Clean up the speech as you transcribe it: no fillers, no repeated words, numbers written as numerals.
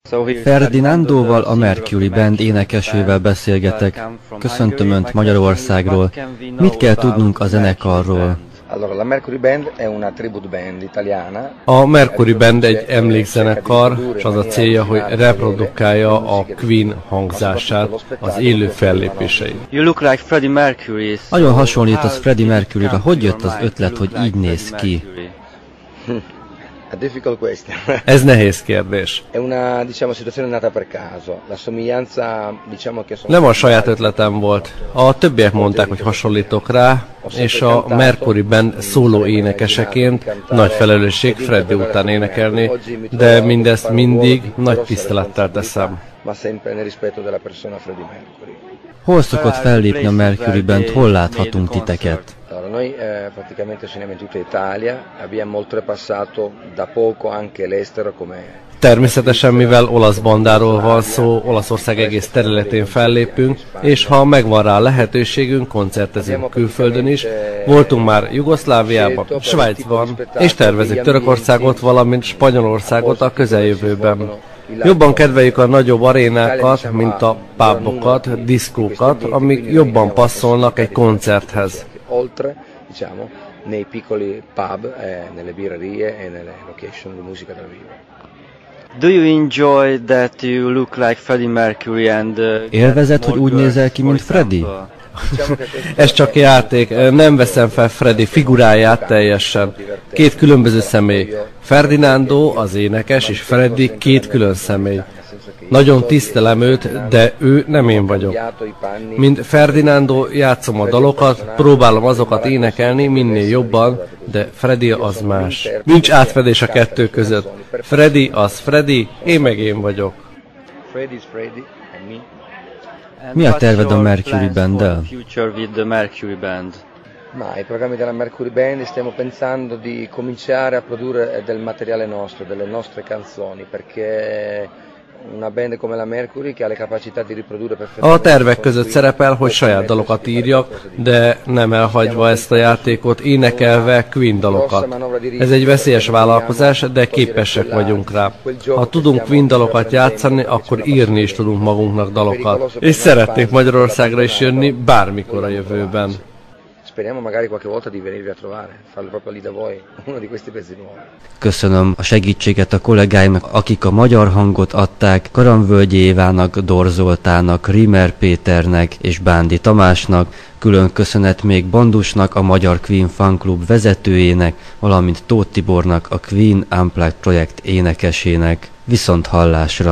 Ferdinandóval, a Mercury Band énekesével beszélgetek. Köszöntöm Önt Magyarországról. Mit kell tudnunk a zenekarról? A Mercury Band egy emlékzenekar, és az a célja, hogy reprodukálja a Queen hangzását, az élő fellépéseit. Nagyon hasonlítasz Freddie Mercuryra. Hogy jött az ötlet, hogy így néz ki? Ez nehéz kérdés. Nem a saját ötletem volt. A többiek mondták, hogy hasonlítok rá, és a Mercury Band szóló énekeseként nagy felelősség Freddie után énekelni, de mindezt mindig nagy tisztelettel teszem. Hol szokott fellépni a Mercury Band? Hol láthatunk titeket? Noi praticamente suoniamo in tutta Italia, abbiamo oltrepassato da poco anche l'estero come. Természetesen, mivel olasz bandáról van szó, Olaszország egész területén fellépünk, és ha megvan rá lehetőségünk, koncertezünk külföldön is. Voltunk már Jugoszláviában, Svájcban, és tervezik Törökországot, valamint Spanyolországot a közeljövőben. Jobban kedveljük a nagyobb arénákat, mint a pubokat, diszkókat, amik jobban passzolnak egy koncerthez. Oltre, diciamo, nei piccoli pub, nelle birrerie e nelle location di musica dal vivo. Do you enjoy that you look like Freddie Mercury and Élvezed, hogy úgy nézel ki, mint Freddie? Ez csak játék, nem veszem fel Freddie figuráját teljesen. Két különböző személy. Ferdinando az énekes, és Freddie két külön személy. Nagyon tisztelem őt, de ő nem én vagyok. Mint Ferdinando játszom a dalokat, próbálom azokat énekelni minél jobban, de Freddie az más. Nincs átfedés a kettő között. Freddie az Freddie, én meg én vagyok. Mi a terved a Mercury Banddel? Ma i programmi della Mercury Band stiamo pensando di cominciare a produrre del materiale nostro, delle nostre canzoni, perché una band come la Mercury che ha le capacità di riprodurre perfettamente. A tervek között szerepel, hogy saját dalokat írjak, de nem elhagyva ezt a játékot, énekelve Queen dalokat. Ez egy veszélyes vállalkozás, de képesek vagyunk rá. Ha tudunk Queen dalokat játszani, akkor írni is tudunk magunknak dalokat. És szeretnék Magyarországra is jönni bármikor a jövőben. Speriamo magari qualche volta di venirvi a trovare, farlo proprio lì da voi, uno di questi pezzi nuovi. Köszönöm a segítséget a kollégáimnak, akik a magyar hangot adták, Karamvölgyi Évának, Dor Zoltának, Rimmer Péternek és Bándi Tamásnak, külön köszönet még Bandusnak, a Magyar Queen Fan Club vezetőjének, valamint Tóth Tibornak, a Queen Unplugged projekt énekesének. Viszont hallásra!